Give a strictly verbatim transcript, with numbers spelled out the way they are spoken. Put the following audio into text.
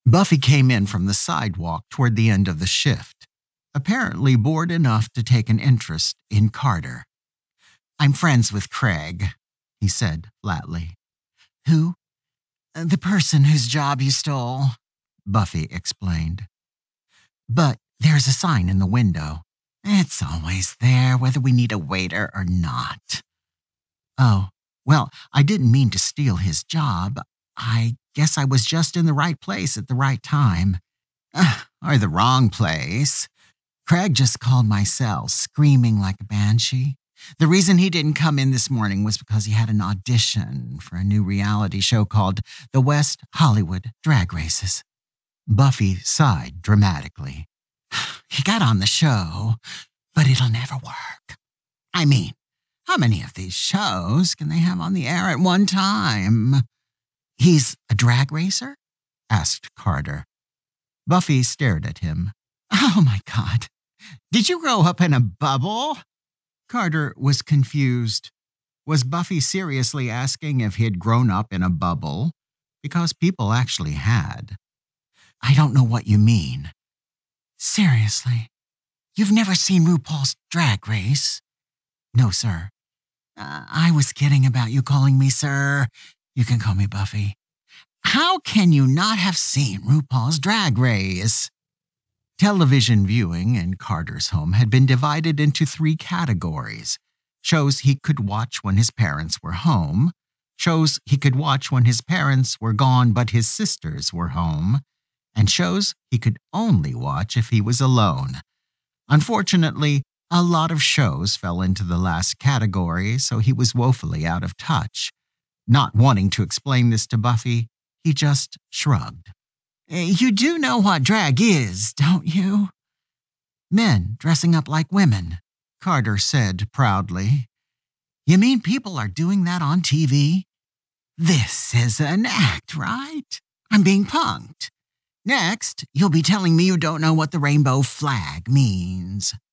Buffy came in from the sidewalk toward the end of the shift, apparently bored enough to take an interest in Carter. "I'm friends with Craig," he said flatly. "Who?" "The person whose job you stole," Buffy explained. "But there's a sign in the window. It's always there, whether we need a waiter or not." "Oh, well, I didn't mean to steal his job. I guess I was just in the right place at the right time. Uh, or the wrong place. Craig just called my cell, screaming like a banshee. The reason he didn't come in this morning was because he had an audition for a new reality show called The West Hollywood Drag Races." Buffy sighed dramatically. "He got on the show, but it'll never work. I mean, how many of these shows can they have on the air at one time?" "He's a drag racer?" asked Carter. Buffy stared at him. "Oh my God, did you grow up in a bubble?" Carter was confused. Was Buffy seriously asking if he had grown up in a bubble? Because people actually had. "I don't know what you mean." "Seriously, you've never seen RuPaul's Drag Race?" "No, sir." Uh, I was kidding about you calling me sir. You can call me Buffy." "How can you not have seen RuPaul's Drag Race?" Television viewing in Carter's home had been divided into three categories: shows he could watch when his parents were home, shows he could watch when his parents were gone but his sisters were home, and shows he could only watch if he was alone. Unfortunately, a lot of shows fell into the last category, so he was woefully out of touch. Not wanting to explain this to Buffy, he just shrugged. "You do know what drag is, don't you?" "Men dressing up like women," Carter said proudly. "You mean people are doing that on T V? This is an act, right? I'm being punked. Next, you'll be telling me you don't know what the rainbow flag means."